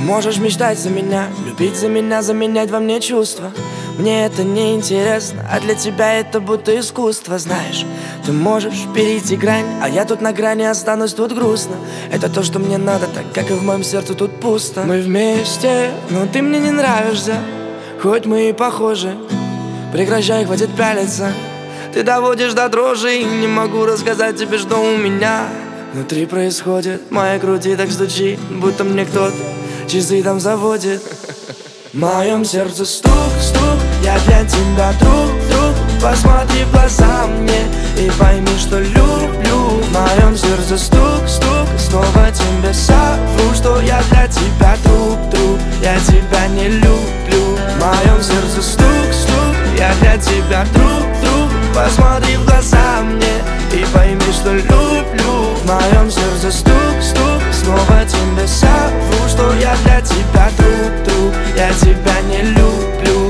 можешь мечтать за меня, любить за меня, заменять во мне чувства. Мне это не интересно, а для тебя это будто искусство. Знаешь, ты можешь перейти грань, а я тут на грани останусь, тут грустно. Это то, что мне надо, так как и в моем сердце тут пусто. Мы вместе, но ты мне не нравишься, хоть мы и похожи. Прекращай, хватит пялиться. Ты доводишь до дрожи, и не могу рассказать тебе, что у меня внутри происходит. В моей груди так стучит, будто мне кто-то часы там заводит. В моем сердце стук, стук, я для тебя друг, друг. Посмотри в глаза мне и пойми, что люблю. В моем сердце стук, стук, снова тебе совру, что я для тебя друг, друг. Я тебя не люблю. В моем сердце стук, стук, я для тебя друг, друг. Посмотри в глаза мне и пойми, что люблю. В моем сердце стук, стук, снова тебе совру, что я для тебя друг, друг. Я тебя не люблю.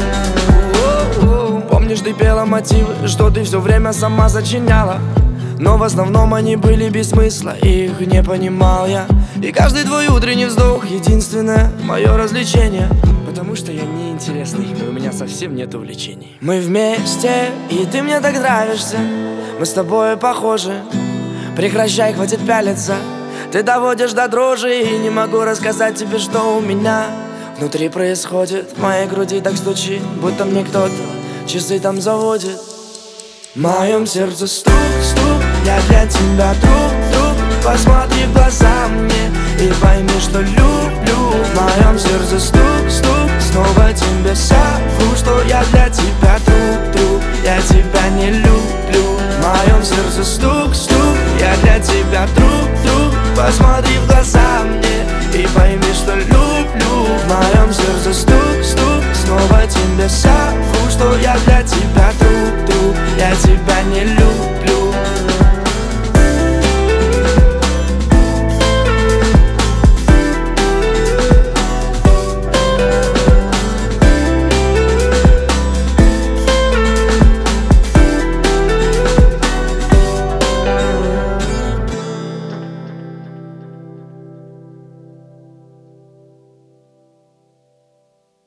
Помнишь, ты пела мотивы, что ты все время сама сочиняла, но в основном они были без смысла, их не понимал я. И каждый твой утренний вздох — единственное мое развлечение, потому что я неинтересный, и у меня совсем нет увлечений. Мы вместе, и ты мне так нравишься, мы с тобой похожи. Прекращай, хватит пялиться. Ты доводишь до дрожи, и не могу рассказать тебе, что у меня внутри происходит. В моей груди так стучит, будто мне кто-то часы там заводит. В моем сердце стук, стук, я для тебя друг, друг. Посмотри в глаза мне и пойми, что люблю. В моем сердце стук, стук, снова тебе совру, что я для тебя друг, друг. Я тебя не люблю. В моем сердце стук, стук, я для тебя друг, друг. Посмотри в глаза мне и пойми, что люблю. В моем сердце стук, стук, снова тебе совру, что я для тебя друг, друг. Я тебя не люблю.